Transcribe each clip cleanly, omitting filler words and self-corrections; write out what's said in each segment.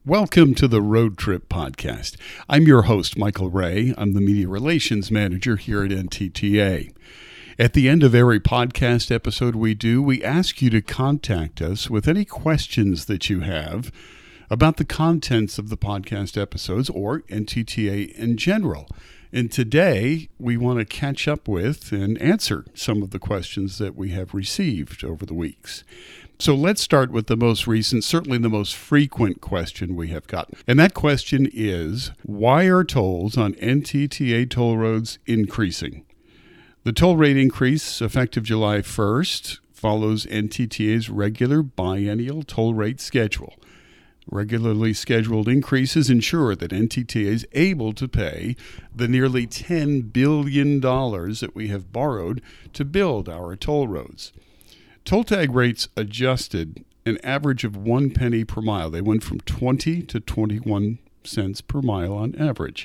Welcome to the Road Trip Podcast. I'm your host, Michael Ray. I'm the Media Relations Manager here at NTTA. At the end of every podcast episode we ask you to contact us with any questions that you have about the contents of the podcast episodes or NTTA in general. And today, we want to catch up with and answer some of the questions that we have received over the weeks. So let's start with the most recent, certainly the most frequent question we have gotten. And that question is, why are tolls on NTTA toll roads increasing? The toll rate increase, effective July 1st, follows NTTA's regular biennial toll rate schedule. Regularly scheduled increases ensure that NTTA is able to pay the nearly $10 billion that we have borrowed to build our toll roads. Toll tag rates adjusted an average of 1 penny per mile. They went from 20 to 21 cents per mile on average.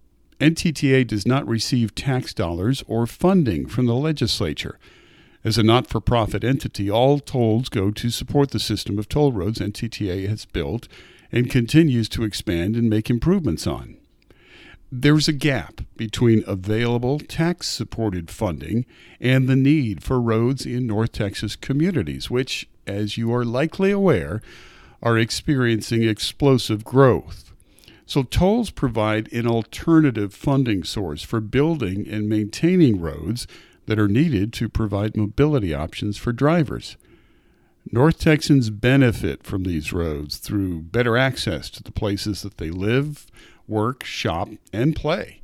NTTA does not receive tax dollars or funding from the legislature. As a not-for-profit entity, all tolls go to support the system of toll roads NTTA has built and continues to expand and make improvements on. There's a gap between available tax-supported funding and the need for roads in North Texas communities, which, as you are likely aware, are experiencing explosive growth. So tolls provide an alternative funding source for building and maintaining roads that are needed to provide mobility options for drivers. North Texans benefit from these roads through better access to the places that they live, work, shop, and play.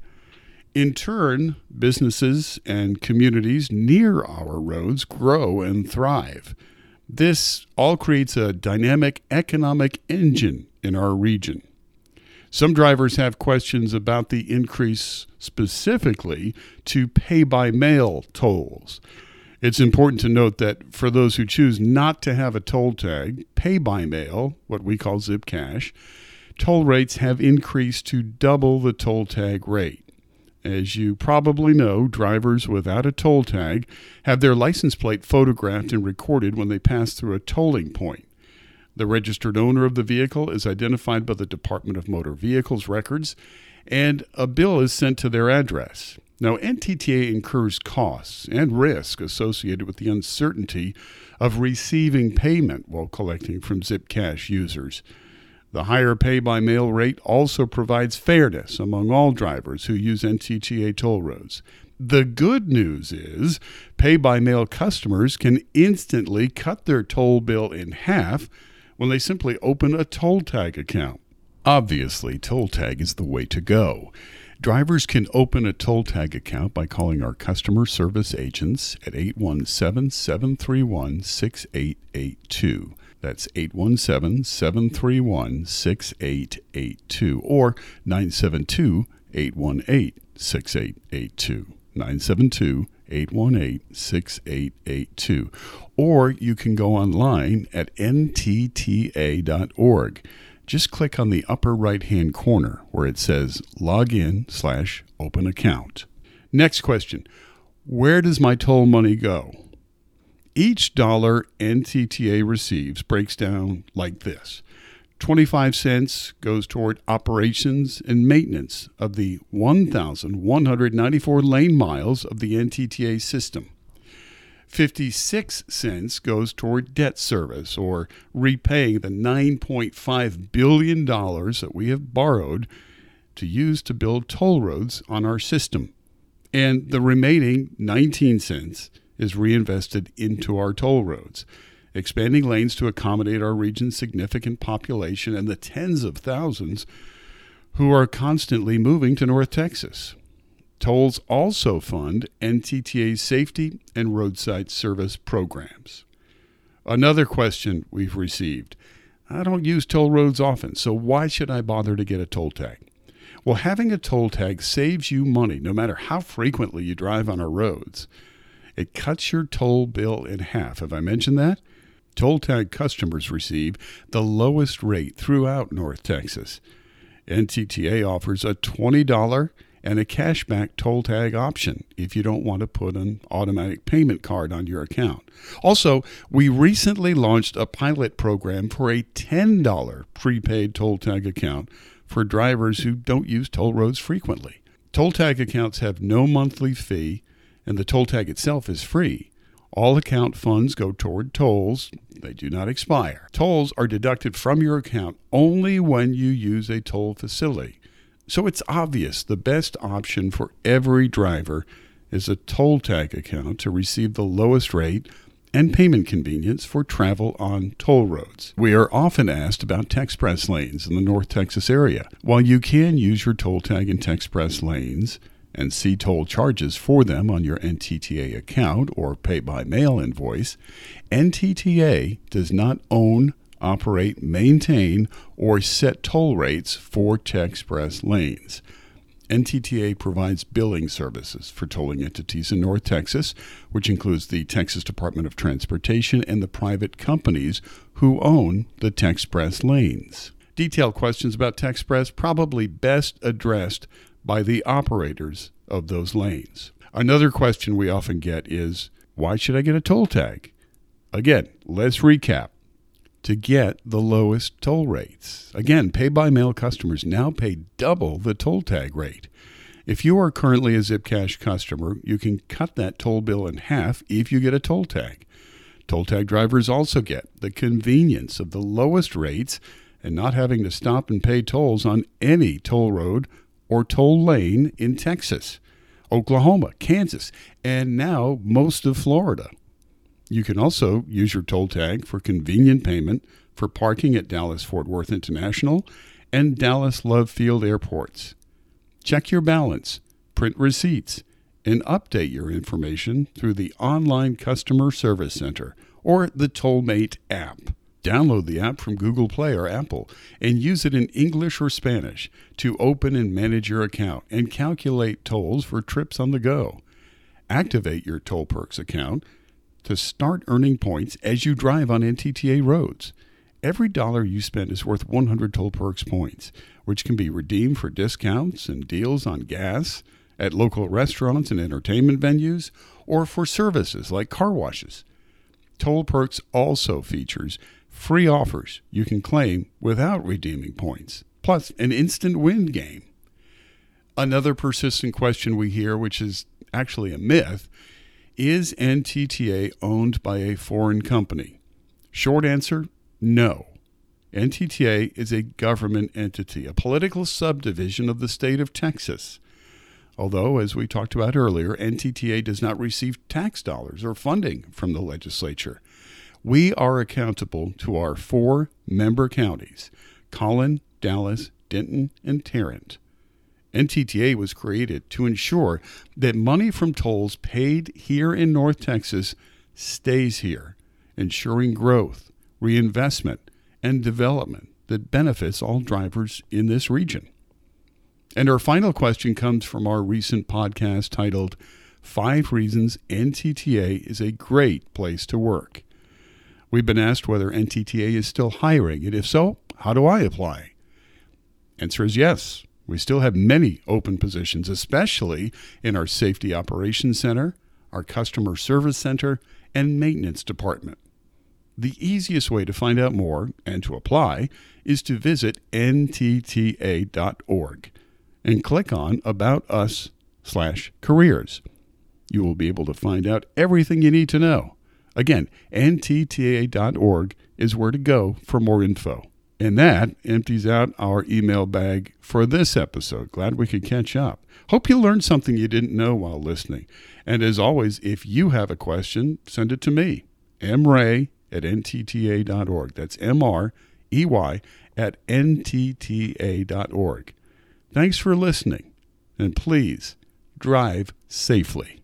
In turn, businesses and communities near our roads grow and thrive. This all creates a dynamic economic engine in our region. Some drivers have questions about the increase specifically to pay-by-mail tolls. It's important to note that for those who choose not to have a toll tag, pay-by-mail, what we call zip cash, toll rates have increased to double the toll tag rate. As you probably know, drivers without a toll tag have their license plate photographed and recorded when they pass through a tolling point. The registered owner of the vehicle is identified by the Department of Motor Vehicles records, and a bill is sent to their address. Now, NTTA incurs costs and risk associated with the uncertainty of receiving payment while collecting from Zip Cash users. The higher pay-by-mail rate also provides fairness among all drivers who use NTTA toll roads. The good news is pay-by-mail customers can instantly cut their toll bill in half when they simply open a toll tag account. Obviously, toll tag is the way to go. Drivers can open a toll tag account by calling our customer service agents at 817-731-6882. That's 817-731-6882 or 972-818-6882. 972-818-6882. Or you can go online at ntta.org. Just click on the upper right-hand corner where it says Login/Open Account. Next question. Where does my toll money go? Each dollar NTTA receives breaks down like this. 25 cents goes toward operations and maintenance of the 1,194 lane miles of the NTTA system. 56 cents goes toward debt service, or repaying the $9.5 billion that we have borrowed to use to build toll roads on our system. And the remaining 19 cents is reinvested into our toll roads, expanding lanes to accommodate our region's significant population and the tens of thousands who are constantly moving to North Texas. Tolls also fund NTTA's safety and roadside service programs. Another question we've received. I don't use toll roads often, so why should I bother to get a toll tag? Well, having a toll tag saves you money no matter how frequently you drive on our roads. It cuts your toll bill in half. Have I mentioned that? Toll tag customers receive the lowest rate throughout North Texas. NTTA offers a $20 and a cashback toll tag option if you don't want to put an automatic payment card on your account. Also, we recently launched a pilot program for a $10 prepaid toll tag account for drivers who don't use toll roads frequently. Toll tag accounts have no monthly fee, and the toll tag itself is free. All account funds go toward tolls. They do not expire. Tolls are deducted from your account only when you use a toll facility. So it's obvious the best option for every driver is a toll tag account to receive the lowest rate and payment convenience for travel on toll roads. We are often asked about Texpress lanes in the North Texas area. While you can use your toll tag in Texpress lanes and see toll charges for them on your NTTA account or pay-by-mail invoice, NTTA does not own, operate, maintain, or set toll rates for Texpress lanes. NTTA provides billing services for tolling entities in North Texas, which includes the Texas Department of Transportation and the private companies who own the Texpress lanes. Detailed questions about Texpress probably best addressed by the operators of those lanes. Another question we often get is, why should I get a toll tag? Again, let's recap. To get the lowest toll rates. Again, pay-by-mail customers now pay double the toll tag rate. If you are currently a Zipcash customer, you can cut that toll bill in half if you get a toll tag. Toll tag drivers also get the convenience of the lowest rates and not having to stop and pay tolls on any toll road or toll lane in Texas, Oklahoma, Kansas, and now most of Florida. You can also use your toll tag for convenient payment for parking at Dallas-Fort Worth International and Dallas Love Field airports. Check your balance, print receipts, and update your information through the online customer service center or the Tollmate app. Download the app from Google Play or Apple and use it in English or Spanish to open and manage your account and calculate tolls for trips on the go. Activate your Toll Perks account to start earning points as you drive on NTTA roads. Every dollar you spend is worth 100 Toll Perks points, which can be redeemed for discounts and deals on gas at local restaurants and entertainment venues or for services like car washes. Toll Perks also features free offers you can claim without redeeming points, plus an instant win game. Another persistent question we hear, which is actually a myth, is NTTA owned by a foreign company? Short answer, no. NTTA is a government entity, a political subdivision of the state of Texas. Although, as we talked about earlier, NTTA does not receive tax dollars or funding from the legislature. We are accountable to our 4 member counties, Collin, Dallas, Denton, and Tarrant. NTTA was created to ensure that money from tolls paid here in North Texas stays here, ensuring growth, reinvestment, and development that benefits all drivers in this region. And our final question comes from our recent podcast titled 5 Reasons NTTA is a Great Place to Work. We've been asked whether NTTA is still hiring, and if so, how do I apply? Answer is yes. We still have many open positions, especially in our Safety Operations Center, our Customer Service Center, and Maintenance Department. The easiest way to find out more and to apply is to visit ntta.org and click on About Us/Careers. You will be able to find out everything you need to know. Again, ntta.org is where to go for more info. And that empties out our email bag for this episode. Glad we could catch up. Hope you learned something you didn't know while listening. And as always, if you have a question, send it to me, mrey@ntta.org. That's MREY@ntta.org. Thanks for listening, and please drive safely.